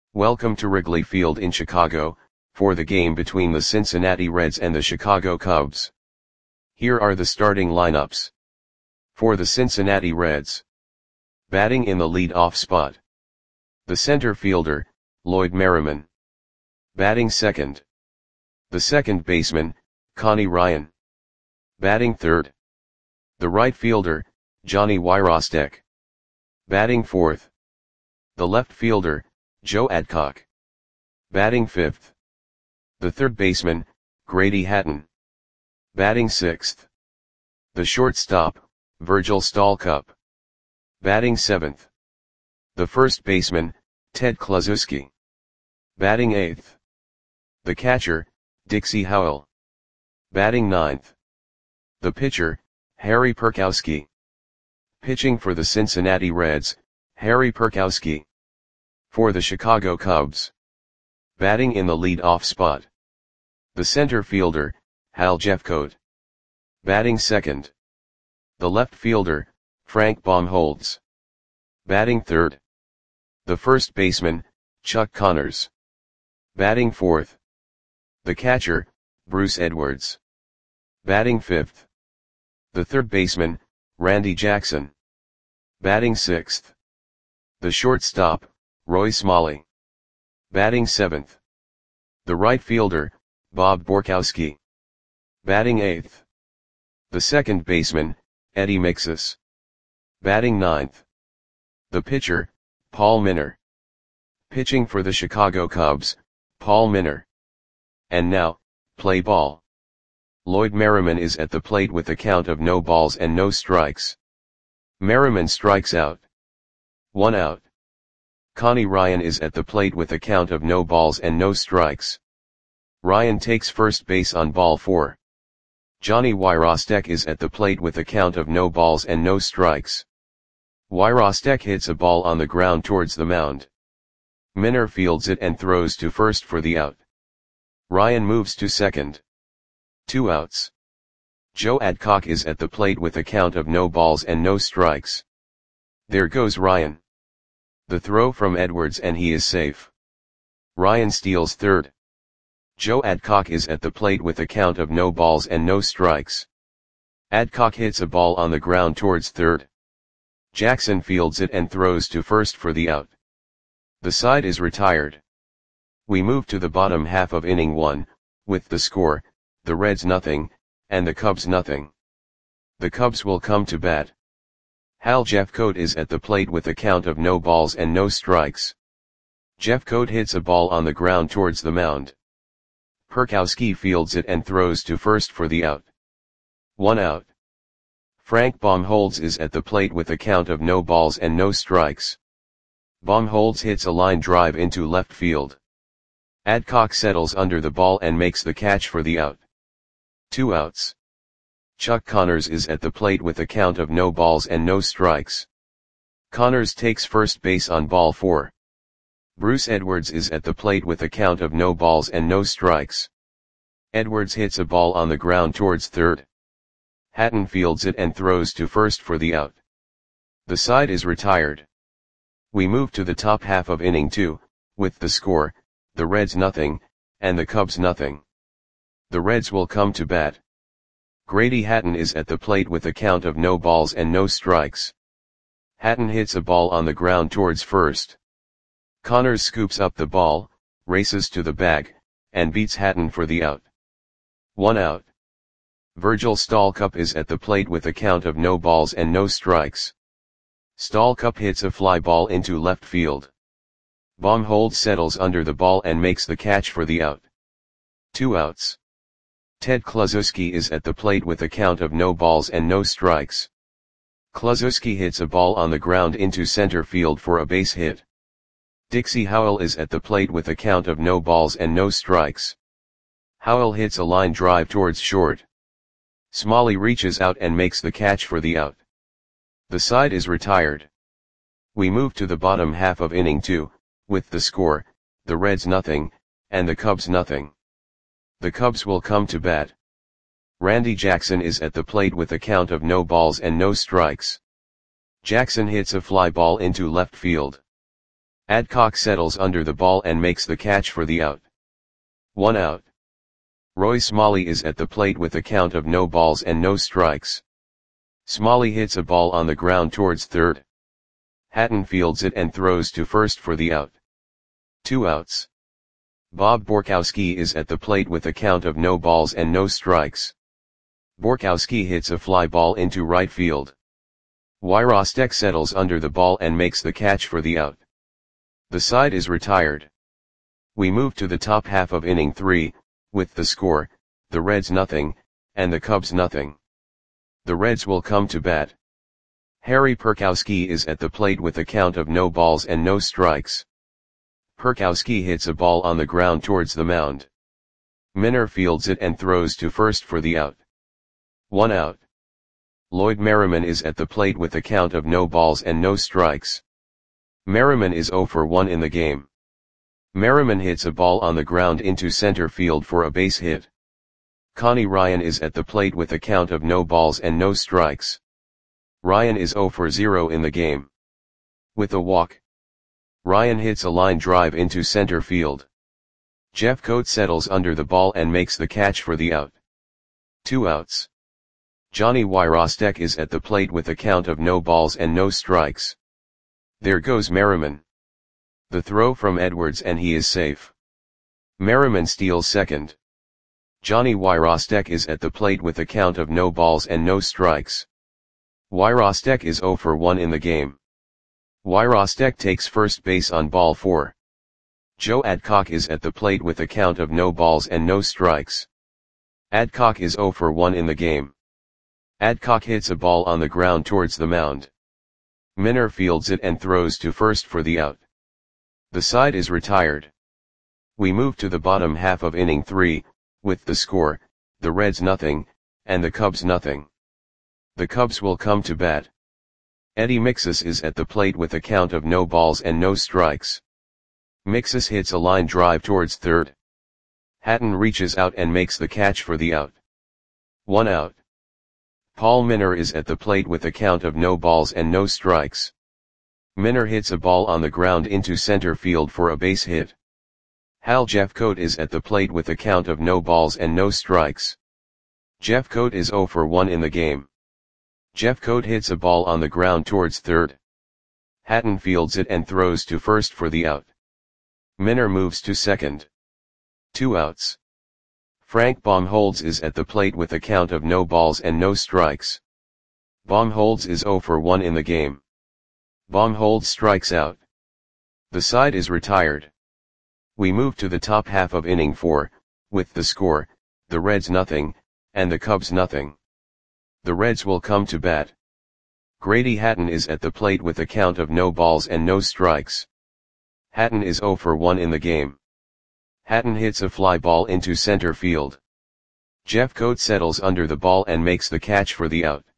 Welcome to Wrigley Field in Chicago, for the game between the Cincinnati Reds and the Chicago Cubs. Here are the starting lineups. For the Cincinnati Reds. Batting in the lead-off spot. The center fielder, Lloyd Merriman. Batting second. The second baseman, Connie Ryan. Batting third. The right fielder, Johnny Wyrostek. Batting fourth. The left fielder, Joe Adcock. Batting fifth. The third baseman, Grady Hatton. Batting sixth. The shortstop, Virgil Stalcup. Batting seventh. The first baseman, Ted Kluszewski. Batting eighth. The catcher, Dixie Howell. Batting ninth. The pitcher, Harry Perkowski. Pitching for the Cincinnati Reds, Harry Perkowski. For the Chicago Cubs. Batting in the lead-off spot. The center fielder, Hal Jeffcoat. Batting second. The left fielder, Frank Baumholtz. Batting third. The first baseman, Chuck Connors. Batting fourth. The catcher, Bruce Edwards. Batting fifth. The third baseman, Randy Jackson. Batting sixth. The shortstop, Roy Smalley. Batting seventh. The right fielder, Bob Borkowski. Batting eighth. The second baseman, Eddie Mixus. Batting ninth. The pitcher, Paul Minner. Pitching for the Chicago Cubs, Paul Minner. And now, play ball. Lloyd Merriman is at the plate with a count of no balls and no strikes. Merriman strikes out. 1 out. Connie Ryan is at the plate with a count of no balls and no strikes. Ryan takes first base on ball 4. Johnny Wyrostek is at the plate with a count of no balls and no strikes. Wyrostek hits a ball on the ground towards the mound. Minner fields it and throws to first for the out. Ryan moves to second. 2 outs. Joe Adcock is at the plate with a count of no balls and no strikes. There goes Ryan. The throw from Edwards and he is safe. Ryan steals third. Joe Adcock is at the plate with a count of no balls and no strikes. Adcock hits a ball on the ground towards third. Jackson fields it and throws to first for the out. The side is retired. We move to the bottom half of inning 1, with the score, the Reds nothing, and the Cubs nothing. The Cubs will come to bat. Hal Jeffcoat is at the plate with a count of no balls and no strikes. Jeffcoat hits a ball on the ground towards the mound. Perkowski fields it and throws to first for the out. 1 out. Frank Baumholtz is at the plate with a count of no balls and no strikes. Baumholtz hits a line drive into left field. Adcock settles under the ball and makes the catch for the out. 2 outs. Chuck Connors is at the plate with a count of no balls and no strikes. Connors takes first base on ball 4. Bruce Edwards is at the plate with a count of no balls and no strikes. Edwards hits a ball on the ground towards third. Hatton fields it and throws to first for the out. The side is retired. We move to the top half of inning 2, with the score, the Reds nothing, and the Cubs nothing. The Reds will come to bat. Grady Hatton is at the plate with a count of no balls and no strikes. Hatton hits a ball on the ground towards first. Connors scoops up the ball, races to the bag, and beats Hatton for the out. 1 out. Virgil Stalcup is at the plate with a count of no balls and no strikes. Stalcup hits a fly ball into left field. Baumholtz settles under the ball and makes the catch for the out. 2 outs. Ted Kluszewski is at the plate with a count of no balls and no strikes. Kluszewski hits a ball on the ground into center field for a base hit. Dixie Howell is at the plate with a count of no balls and no strikes. Howell hits a line drive towards short. Smalley reaches out and makes the catch for the out. The side is retired. We move to the bottom half of inning 2, with the score, the Reds nothing, and the Cubs nothing. The Cubs will come to bat. Randy Jackson is at the plate with a count of no balls and no strikes. Jackson hits a fly ball into left field. Adcock settles under the ball and makes the catch for the out. 1 out. Roy Smalley is at the plate with a count of no balls and no strikes. Smalley hits a ball on the ground towards third. Hatton fields it and throws to first for the out. 2 outs. Bob Borkowski is at the plate with a count of no balls and no strikes. Borkowski hits a fly ball into right field. Wyrostek settles under the ball and makes the catch for the out. The side is retired. We move to the top half of inning 3, with the score, the Reds nothing, and the Cubs nothing. The Reds will come to bat. Harry Perkowski is at the plate with a count of no balls and no strikes. Perkowski hits a ball on the ground towards the mound. Minner fields it and throws to first for the out. 1 out. Lloyd Merriman is at the plate with a count of no balls and no strikes. Merriman is 0 for 1 in the game. Merriman hits a ball on the ground into center field for a base hit. Connie Ryan is at the plate with a count of no balls and no strikes. Ryan is 0 for 0 in the game. With a walk, Ryan hits a line drive into center field. Jeff Coate settles under the ball and makes the catch for the out. 2 outs. Johnny Wyrostek is at the plate with a count of no balls and no strikes. There goes Merriman. The throw from Edwards and he is safe. Merriman steals second. Johnny Wyrostek is at the plate with a count of no balls and no strikes. Wyrostek is 0 for 1 in the game. Wyrostek takes first base on ball 4. Joe Adcock is at the plate with a count of no balls and no strikes. Adcock is 0 for 1 in the game. Adcock hits a ball on the ground towards the mound. Minner fields it and throws to first for the out. The side is retired. We move to the bottom half of inning 3, with the score, the Reds nothing, and the Cubs nothing. The Cubs will come to bat. Eddie Mixus is at the plate with a count of no balls and no strikes. Mixus hits a line drive towards third. Hatton reaches out and makes the catch for the out. 1 out. Paul Minner is at the plate with a count of no balls and no strikes. Minner hits a ball on the ground into center field for a base hit. Hal Jeffcoat is at the plate with a count of no balls and no strikes. Jeffcoat is 0 for 1 in the game. Jeffcoat hits a ball on the ground towards third. Hatton fields it and throws to first for the out. Minner moves to second. 2 outs. Frank Baumholtz is at the plate with a count of no balls and no strikes. Baumholtz is 0 for 1 in the game. Baumholtz strikes out. The side is retired. We move to the top half of inning 4, with the score, the Reds nothing, and the Cubs nothing. The Reds will come to bat. Grady Hatton is at the plate with a count of no balls and no strikes. Hatton is 0 for 1 in the game. Hatton hits a fly ball into center field. Jeffcoat settles under the ball and makes the catch for the out.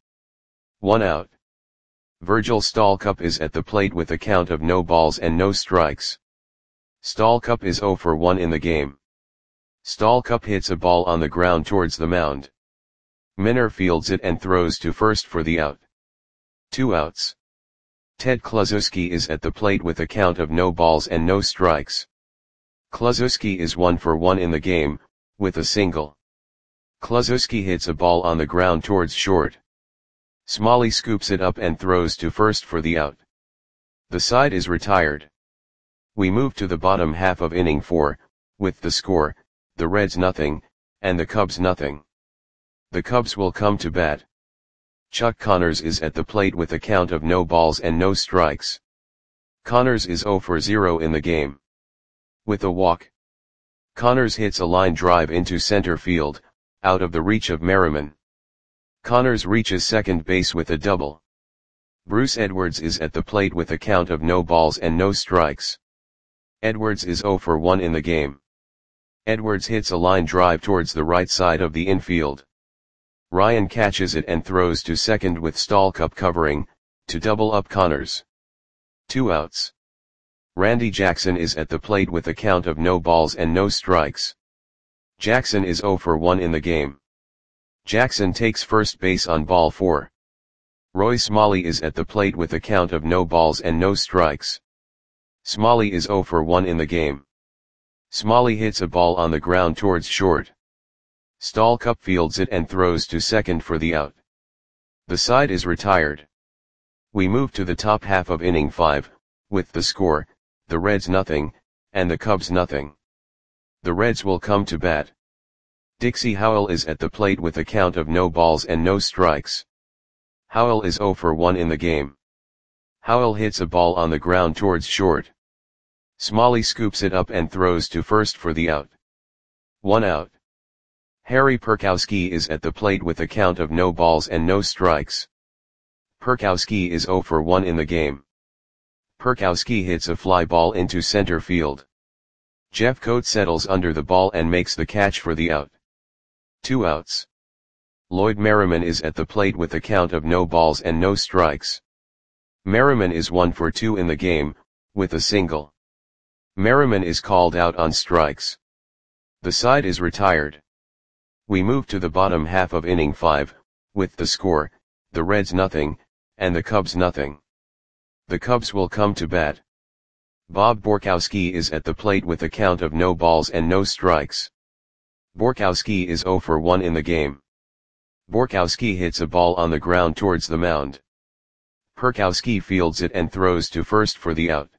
1 out. Virgil Stallcup is at the plate with a count of no balls and no strikes. Stallcup is 0 for 1 in the game. Stallcup hits a ball on the ground towards the mound. Minner fields it and throws to first for the out. 2 outs. Ted Kluszewski is at the plate with a count of no balls and no strikes. Kluszewski is 1 for 1 in the game, with a single. Kluszewski hits a ball on the ground towards short. Smalley scoops it up and throws to first for the out. The side is retired. We move to the bottom half of inning 4, with the score, the Reds nothing, and the Cubs nothing. The Cubs will come to bat. Chuck Connors is at the plate with a count of no balls and no strikes. Connors is 0 for 0 in the game. With a walk, Connors hits a line drive into center field, out of the reach of Merriman. Connors reaches second base with a double. Bruce Edwards is at the plate with a count of no balls and no strikes. Edwards is 0 for 1 in the game. Edwards hits a line drive towards the right side of the infield. Ryan catches it and throws to second with Stallcup covering, to double up Connors. 2 outs. Randy Jackson is at the plate with a count of no balls and no strikes. Jackson is 0 for 1 in the game. Jackson takes first base on ball 4. Roy Smalley is at the plate with a count of no balls and no strikes. Smalley is 0 for 1 in the game. Smalley hits a ball on the ground towards short. Stallcup fields it and throws to second for the out. The side is retired. We move to the top half of inning 5, with the score, the Reds nothing, and the Cubs nothing. The Reds will come to bat. Dixie Howell is at the plate with a count of no balls and no strikes. Howell is 0 for 1 in the game. Howell hits a ball on the ground towards short. Smalley scoops it up and throws to first for the out. 1 out. Harry Perkowski is at the plate with a count of no balls and no strikes. Perkowski is 0 for 1 in the game. Perkowski hits a fly ball into center field. Jeffcoat settles under the ball and makes the catch for the out. 2 outs. Lloyd Merriman is at the plate with a count of no balls and no strikes. Merriman is 1 for 2 in the game, with a single. Merriman is called out on strikes. The side is retired. We move to the bottom half of inning 5, with the score, the Reds nothing, and the Cubs nothing. The Cubs will come to bat. Bob Borkowski is at the plate with a count of no balls and no strikes. Borkowski is 0 for 1 in the game. Borkowski hits a ball on the ground towards the mound. Perkowski fields it and throws to first for the out.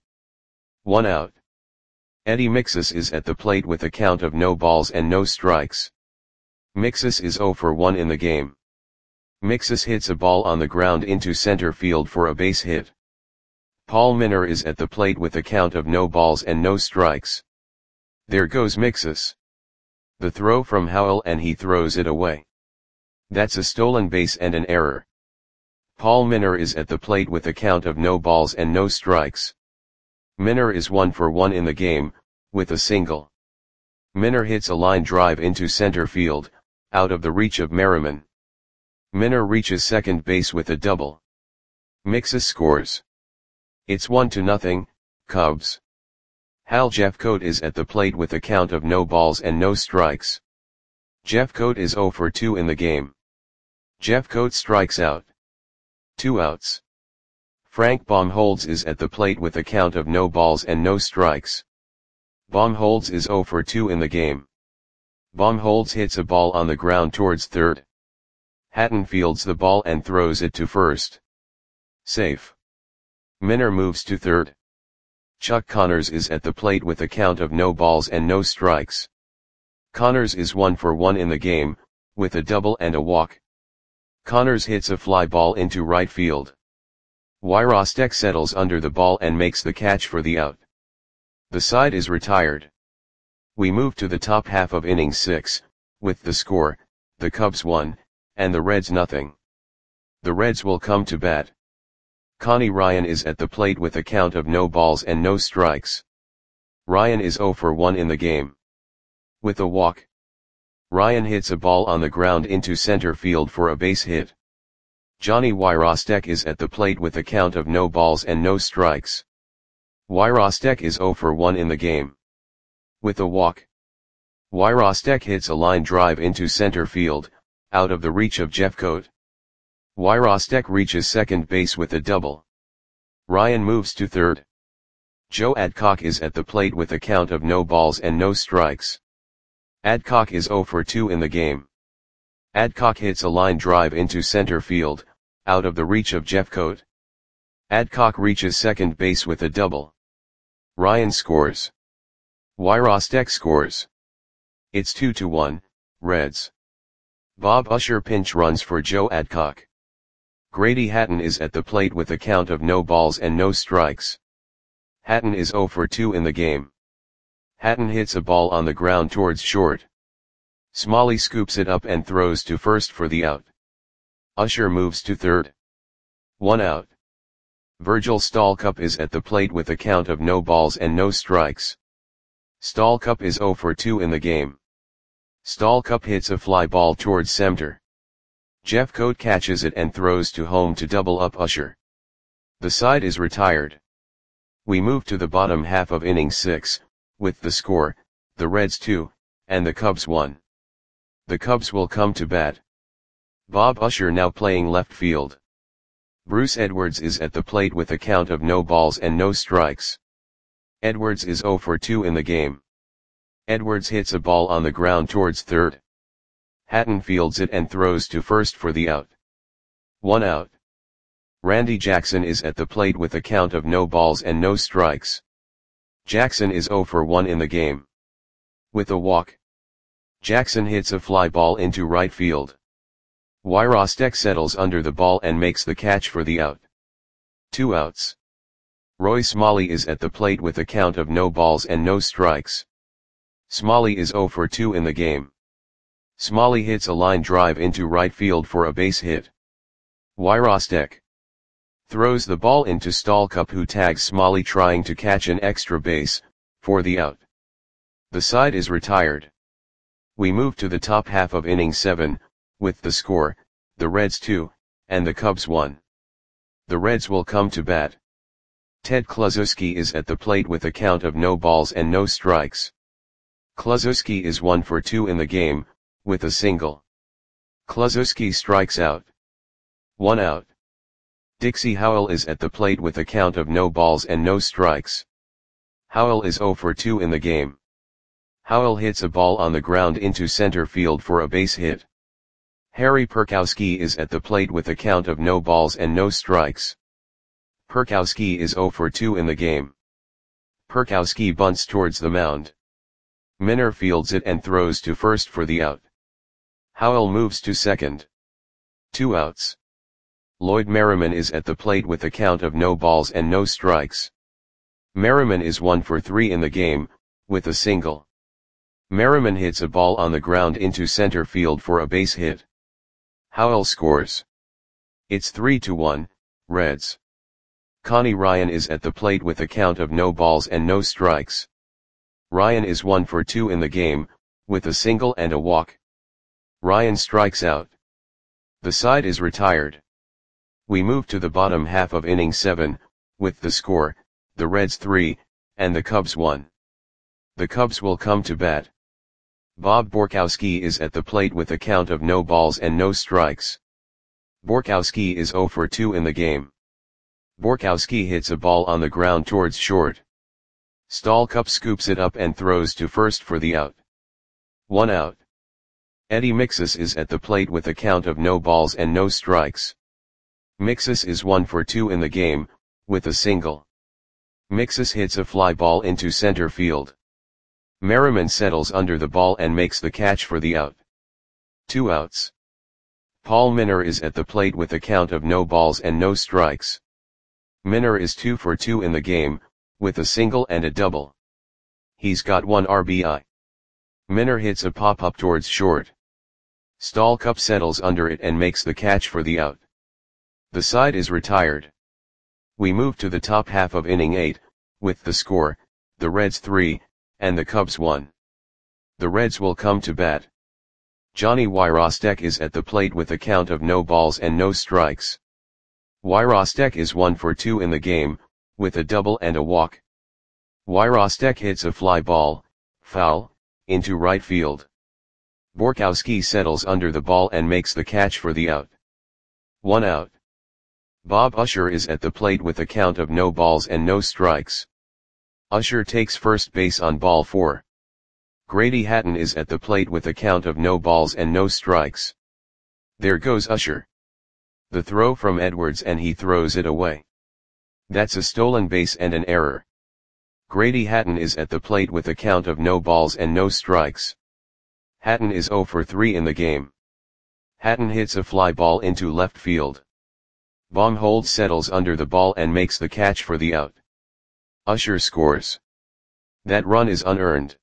1 out. Eddie Mixus is at the plate with a count of no balls and no strikes. Mixus is 0 for 1 in the game. Mixus hits a ball on the ground into center field for a base hit. Paul Minner is at the plate with a count of no balls and no strikes. There goes Mixus. The throw from Howell and he throws it away. That's a stolen base and an error. Paul Minner is at the plate with a count of no balls and no strikes. Minner is 1 for 1 in the game, with a single. Minner hits a line drive into center field, out of the reach of Merriman. Minner reaches second base with a double. Mixus scores. It's 1-0, Cubs. Hal Jeffcoat is at the plate with a count of no balls and no strikes. Jeffcoat is 0 for 2 in the game. Jeffcoat strikes out. 2 outs. Frank Baumholtz is at the plate with a count of no balls and no strikes. Baumholtz is 0 for 2 in the game. Baumholtz hits a ball on the ground towards third. Hatton fields the ball and throws it to first. Safe. Minner moves to third. Chuck Connors is at the plate with a count of no balls and no strikes. Connors is 1 for 1 in the game, with a double and a walk. Connors hits a fly ball into right field. Wyrostek settles under the ball and makes the catch for the out. The side is retired. We move to the top half of inning 6, with the score, the Cubs 1, and the Reds nothing. The Reds will come to bat. Connie Ryan is at the plate with a count of no balls and no strikes. Ryan is 0 for 1 in the game. With a walk. Ryan hits a ball on the ground into center field for a base hit. Johnny Wyrostek is at the plate with a count of no balls and no strikes. Wyrostek is 0 for 1 in the game. With a walk. Wyrostek hits a line drive into center field, out of the reach of Jeffcoat. Wyrostek reaches second base with a double. Ryan moves to third. Joe Adcock is at the plate with a count of no balls and no strikes. Adcock is 0 for 2 in the game. Adcock hits a line drive into center field, out of the reach of Jeffcoat. Adcock reaches second base with a double. Ryan scores. Wyrostek scores. It's 2-1, Reds. Bob Usher pinch runs for Joe Adcock. Grady Hatton is at the plate with a count of no balls and no strikes. Hatton is 0 for 2 in the game. Hatton hits a ball on the ground towards short. Smalley scoops it up and throws to first for the out. Usher moves to third. 1 out. Virgil Stallcup is at the plate with a count of no balls and no strikes. Stallcup is 0 for 2 in the game. Stallcup hits a fly ball towards center. Jeffcoat catches it and throws to home to double up Usher. The side is retired. We move to the bottom half of inning 6, with the score, the Reds 2, and the Cubs 1. The Cubs will come to bat. Bob Usher now playing left field. Bruce Edwards is at the plate with a count of no balls and no strikes. Edwards is 0 for 2 in the game. Edwards hits a ball on the ground towards third. Hatton fields it and throws to first for the out. 1 out. Randy Jackson is at the plate with a count of no balls and no strikes. Jackson is 0 for 1 in the game. With a walk, Jackson hits a fly ball into right field. Wyrostek settles under the ball and makes the catch for the out. 2 outs. Roy Smalley is at the plate with a count of no balls and no strikes. Smalley is 0 for 2 in the game. Smalley hits a line drive into right field for a base hit. Wyrostek throws the ball into Stallcup, who tags Smalley trying to catch an extra base, for the out. The side is retired. We move to the top half of inning 7, with the score, the Reds 2, and the Cubs 1. The Reds will come to bat. Ted Kluszewski is at the plate with a count of no balls and no strikes. Kluszewski is 1 for 2 in the game, with a single. Kluszewski strikes out. 1 out. Dixie Howell is at the plate with a count of no balls and no strikes. Howell is 0 for 2 in the game. Howell hits a ball on the ground into center field for a base hit. Harry Perkowski is at the plate with a count of no balls and no strikes. Perkowski is 0 for 2 in the game. Perkowski bunts towards the mound. Minner fields it and throws to first for the out. Howell moves to second. 2 outs. Lloyd Merriman is at the plate with a count of no balls and no strikes. Merriman is 1 for 3 in the game, with a single. Merriman hits a ball on the ground into center field for a base hit. Howell scores. It's 3-1, Reds. Connie Ryan is at the plate with a count of no balls and no strikes. Ryan is 1 for 2 in the game, with a single and a walk. Ryan strikes out. The side is retired. We move to the bottom half of inning 7, with the score, the Reds 3, and the Cubs 1. The Cubs will come to bat. Bob Borkowski is at the plate with a count of no balls and no strikes. Borkowski is 0 for 2 in the game. Borkowski hits a ball on the ground towards short. Stallcup scoops it up and throws to first for the out. 1 out. Eddie Mixus is at the plate with a count of no balls and no strikes. Mixus is 1 for 2 in the game, with a single. Mixus hits a fly ball into center field. Merriman settles under the ball and makes the catch for the out. 2 outs. Paul Minner is at the plate with a count of no balls and no strikes. Minner is 2 for 2 in the game, with a single and a double. He's got 1 RBI. Minner hits a pop-up towards short. Stallcup settles under it and makes the catch for the out. The side is retired. We move to the top half of inning 8, with the score, the Reds 3, and the Cubs 1. The Reds will come to bat. Johnny Wyrostek is at the plate with a count of no balls and no strikes. Wyrostek is 1 for 2 in the game, with a double and a walk. Wyrostek hits a fly ball, foul, into right field. Borkowski settles under the ball and makes the catch for the out. 1 out. Bob Usher is at the plate with a count of no balls and no strikes. Usher takes first base on ball 4. Grady Hatton is at the plate with a count of no balls and no strikes. There goes Usher. The throw from Edwards and he throws it away. That's a stolen base and an error. Grady Hatton is at the plate with a count of no balls and no strikes. Hatton is 0 for 3 in the game. Hatton hits a fly ball into left field. Baumholtz settles under the ball and makes the catch for the out. Usher scores. That run is unearned.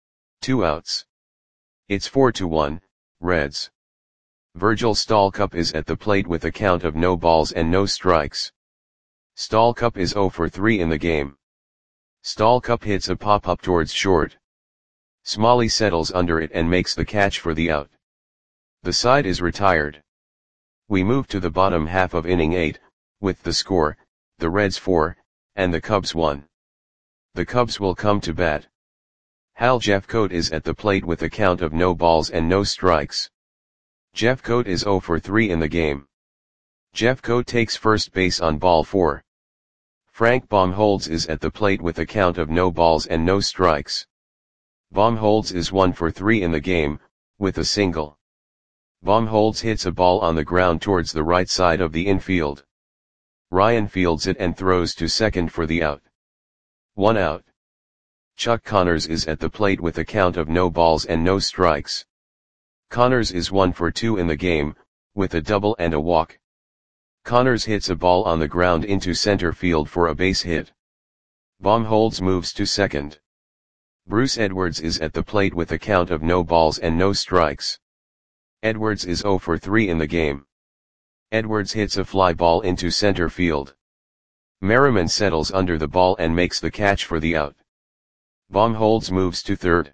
2 outs. It's 4-1, Reds. Virgil Stallcup is at the plate with a count of no balls and no strikes. Stallcup is 0 for 3 in the game. Stallcup hits a pop-up towards short. Smalley settles under it and makes the catch for the out. The side is retired. We move to the bottom half of inning 8, with the score, the Reds 4, and the Cubs 1. The Cubs will come to bat. Hal Jeffcoat is at the plate with a count of no balls and no strikes. Jeffcoat is 0 for 3 in the game. Jeffcoat takes first base on ball 4. Frank Baumholtz is at the plate with a count of no balls and no strikes. Baumholtz is 1 for 3 in the game, with a single. Baumholtz hits a ball on the ground towards the right side of the infield. Ryan fields it and throws to second for the out. 1 out. Chuck Connors is at the plate with a count of no balls and no strikes. Connors is 1 for 2 in the game, with a double and a walk. Connors hits a ball on the ground into center field for a base hit. Baumholtz moves to second. Bruce Edwards is at the plate with a count of no balls and no strikes. Edwards is 0 for 3 in the game. Edwards hits a fly ball into center field. Merriman settles under the ball and makes the catch for the out. Baumholtz moves to third.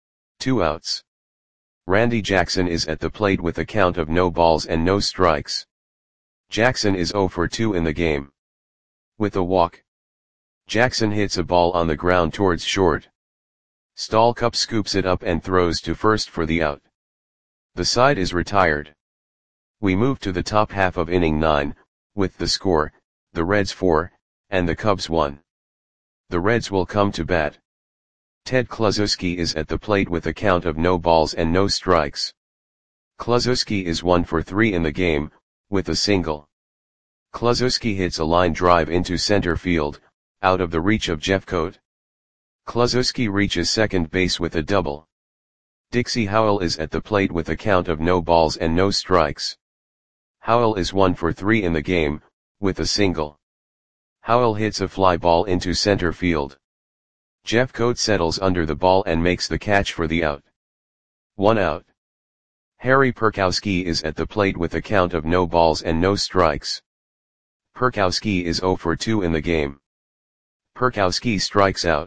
2 outs. Randy Jackson is at the plate with a count of no balls and no strikes. Jackson is 0 for 2 in the game. With a walk. Jackson hits a ball on the ground towards short. Stallcup scoops it up and throws to first for the out. The side is retired. We move to the top half of inning 9, with the score, the Reds 4, and the Cubs 1. The Reds will come to bat. Ted Kluszewski is at the plate with a count of no balls and no strikes. Kluszewski is 1 for 3 in the game, with a single. Kluszewski hits a line drive into center field, out of the reach of Jeffcoat. Kluszewski reaches second base with a double. Dixie Howell is at the plate with a count of no balls and no strikes. Howell is 1 for 3 in the game, with a single. Howell hits a fly ball into center field. Jeffcoat settles under the ball and makes the catch for the out. 1 out. Harry Perkowski is at the plate with a count of no balls and no strikes. Perkowski is 0 for 2 in the game. Perkowski strikes out.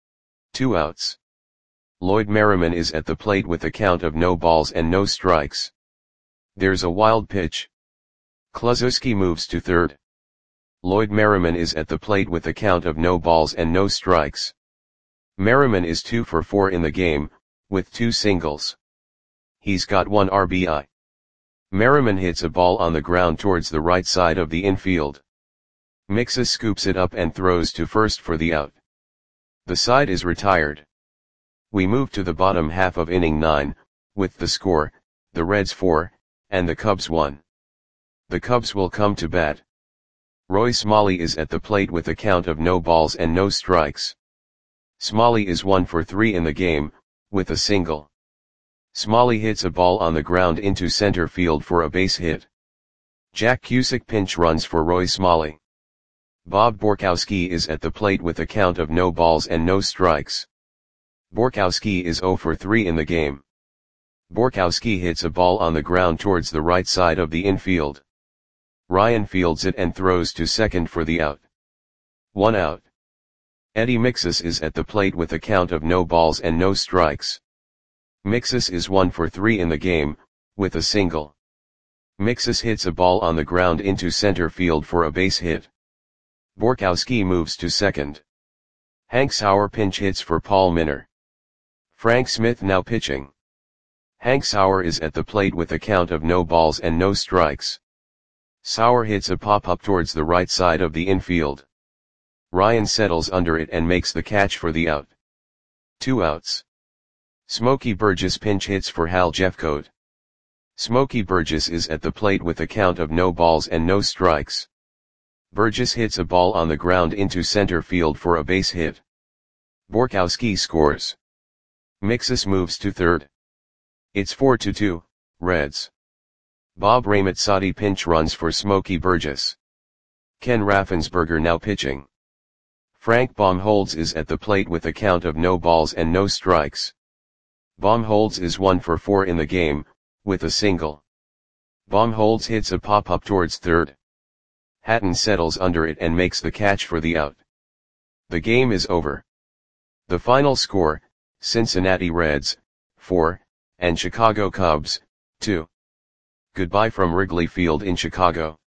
2 outs. Lloyd Merriman is at the plate with a count of no balls and no strikes. There's a wild pitch. Kluszewski moves to third. Lloyd Merriman is at the plate with a count of no balls and no strikes. Merriman is 2 for 4 in the game, with 2 singles. He's got 1 RBI. Merriman hits a ball on the ground towards the right side of the infield. Mixes scoops it up and throws to first for the out. The side is retired. We move to the bottom half of inning 9, with the score, the Reds 4, and the Cubs 1. The Cubs will come to bat. Roy Smalley is at the plate with a count of no balls and no strikes. Smalley is 1 for 3 in the game, with a single. Smalley hits a ball on the ground into center field for a base hit. Jack Cusick pinch runs for Roy Smalley. Bob Borkowski is at the plate with a count of no balls and no strikes. Borkowski is 0 for 3 in the game. Borkowski hits a ball on the ground towards the right side of the infield. Ryan fields it and throws to second for the out. 1 out. Eddie Mixes is at the plate with a count of no balls and no strikes. Mixes is 1 for 3 in the game, with a single. Mixes hits a ball on the ground into center field for a base hit. Borkowski moves to second. Hank Sauer pinch hits for Paul Minor. Frank Smith now pitching. Hank Sauer is at the plate with a count of no balls and no strikes. Sauer hits a pop-up towards the right side of the infield. Ryan settles under it and makes the catch for the out. 2 outs. Smokey Burgess pinch hits for Hal Jeffcoat. Smokey Burgess is at the plate with a count of no balls and no strikes. Burgess hits a ball on the ground into center field for a base hit. Borkowski scores. Mixes moves to third. It's 4-2, Reds. Bob Ramazzati pinch runs for Smokey Burgess. Ken Raffensperger now pitching. Frank Baumholtz is at the plate with a count of no balls and no strikes. Baumholtz is 1 for 4 in the game, with a single. Baumholtz hits a pop-up towards third. Hatton settles under it and makes the catch for the out. The game is over. The final score, Cincinnati Reds, 4, and Chicago Cubs, 2. Goodbye from Wrigley Field in Chicago.